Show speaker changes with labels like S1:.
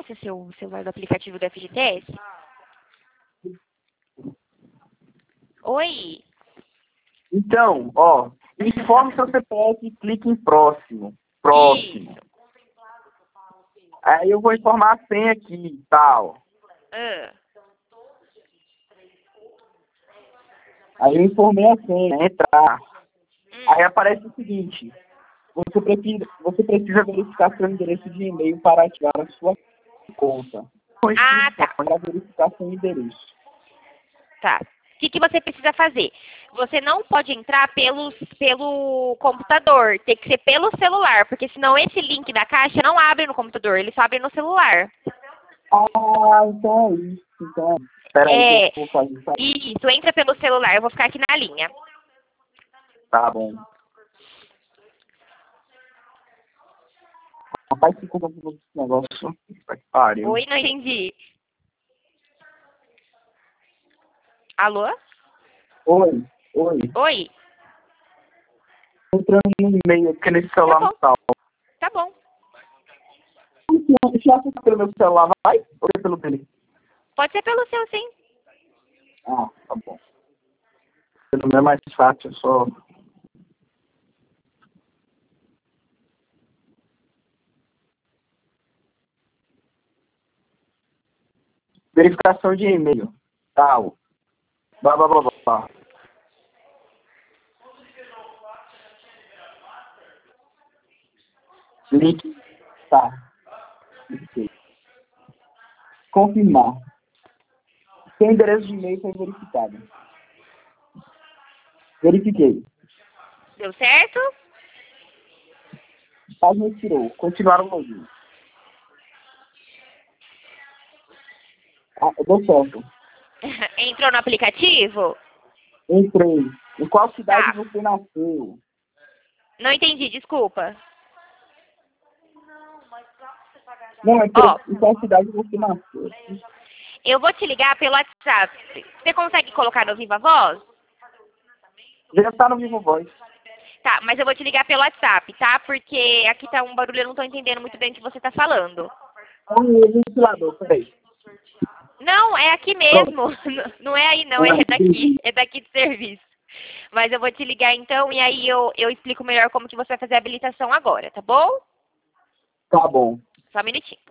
S1: acessa seu celular do aplicativo do FGTS? Oi?
S2: Então, ó, informe seu CPF e clique em próximo. Próximo.
S1: Isso.
S2: Aí eu vou informar a senha aqui e tal.
S1: Ah,
S2: Aí eu informei a senha, entrar. Aí
S1: hum.
S2: aparece o seguinte, você precisa verificar seu endereço de e-mail para ativar a sua conta. Com
S1: Ah,
S2: instruções
S1: tá.
S2: para verificar seu endereço.
S1: Tá. O que você precisa fazer? Você não pode entrar pelo computador, tem que ser pelo celular, porque senão esse link da caixa não abre no computador, ele só abre no celular.
S2: Ah, então é isso. Então, espera aí que
S1: É,
S2: eu vou fazer isso aí.
S1: isso, entra pelo celular, eu vou ficar aqui na linha.
S2: Tá bom. Rapaz, ficou com esse negócio. Puta que pariu.
S1: Oi, não entendi. Alô?
S2: Oi, oi.
S1: Oi?
S2: Entrando no e-mail aqui nesse
S1: Tá
S2: celular
S1: bom,
S2: não tá.
S1: tá bom.
S2: Deixa eu acessar pelo meu celular, vai? Ou é pelo dele?
S1: Pode ser pelo seu, sim.
S2: Ah, tá bom. Pelo meu é mais fácil, eu só... Verificação de e-mail. Tal. Blá, blá, blá, blá, blá. Link. Tá. Ok. Confirmar. Seu endereço de e-mail foi verificado. Verifiquei.
S1: Deu certo?
S2: Página expirou. Continuar o login. Ah, deu certo.
S1: Entrou no aplicativo?
S2: Entrei. Em qual cidade
S1: Tá.
S2: você nasceu?
S1: Não entendi, desculpa.
S2: Não,
S1: Ó,
S2: em qual cidade você nasceu?
S1: eu vou te ligar pelo WhatsApp. Você consegue colocar no Viva Voz?
S2: Já está no Vivo Voz.
S1: Tá, mas eu vou te ligar pelo WhatsApp, tá? Porque aqui tá um barulho, eu não tô entendendo muito bem o que você tá falando.
S2: Ah, o ventilador, peraí.
S1: Não, é aqui
S2: Pronto.
S1: mesmo. Não é aí não, é daqui. É daqui de serviço. Mas eu vou te ligar então e aí eu explico melhor como que você vai fazer a habilitação agora, tá bom?
S2: Tá bom.
S1: Só um minutinho.